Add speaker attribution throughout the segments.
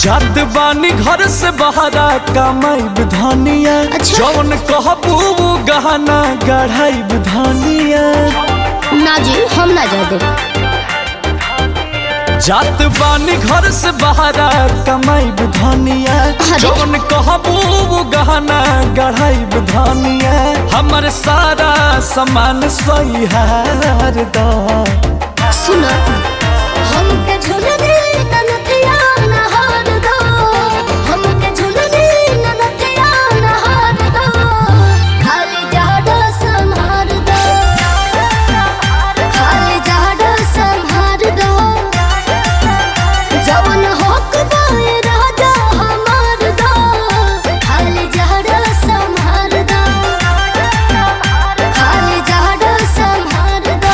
Speaker 1: जात बानी घर से बहरा कमाई धनिया।
Speaker 2: अच्छा।
Speaker 1: जौन कहबू गहना गढ़ाई धनिया।
Speaker 2: ना जी हम ना जा दे।
Speaker 1: जात बानी घर से बहरा कमाई धनिया। जौन कहबू गहना गढ़ाई धनिया। हमर सारा सामान सहिहार दा।
Speaker 2: सुनो हमके झुलने ननथिया नहार दो। हमके झुलने ननथिया नहार दो। खाली जाडो संहार दो। खाली जाडो संहार दो। जवन होक दाए राजा हमार दो। खाली जाडो संहार दो। खाली जाडो संहार दो।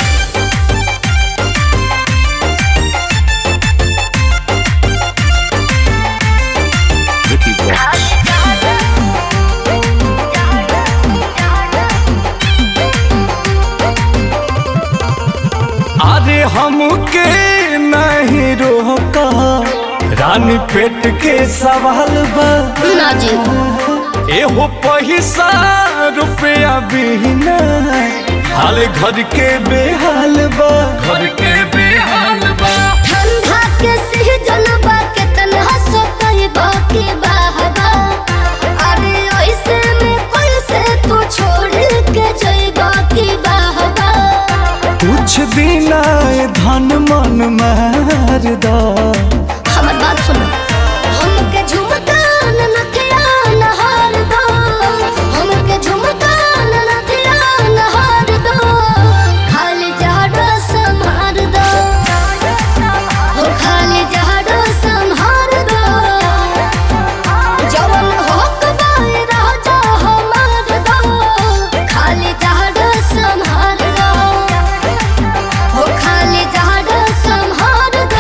Speaker 1: अरे हमके नहीं रोका रानी पेट के सवाल बा।
Speaker 2: ना जी
Speaker 1: एहो पैसा रुपया बिना हाल घर के बेहाल बा। घर के बेहाल बा।
Speaker 2: ठंडा के सीजन बा के तन्हा सो कही बाकी बाहबा। अरे ऐसे में कोई से तू छोड़ के जाई बाकी बाहबा।
Speaker 1: कुछ दिन आए धन मन मार दा।
Speaker 2: हमर बात सुनो हमके झुमका ननथिया नहार दो। हमके झुमका ननथिया नहार दो। खाली जाडो संहार दो। हो खाली जाडो संहार दो। जवन होक दाए राजा हमार दो। खाली जाडो संहार दो। हो खाली जाडो संहार दो।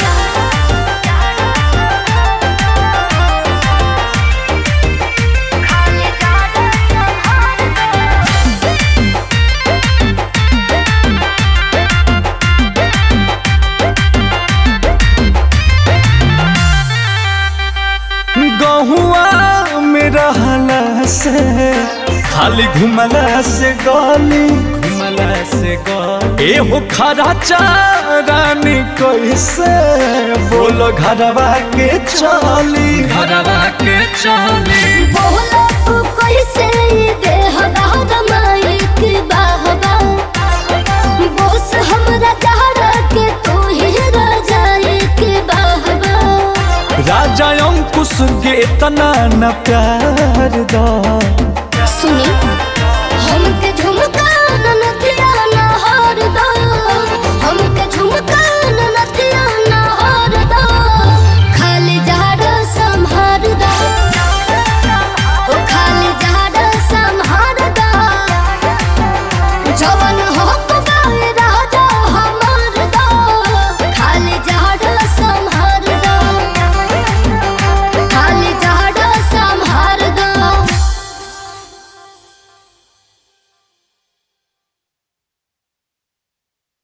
Speaker 1: गहुआ में रहला से खाली घुमला से गली। घुमला से गली। एहो खरा चारानी कैसे बोलो घरवा के चली। घरवा के चली।
Speaker 2: बोला तू कैसे देह दाद माइक बाहबा। बोस हमरा चाहरा के तू ही राजा एक बाहबा।
Speaker 1: राजा अंकुश के इतना न प्यार दा।
Speaker 2: सुनी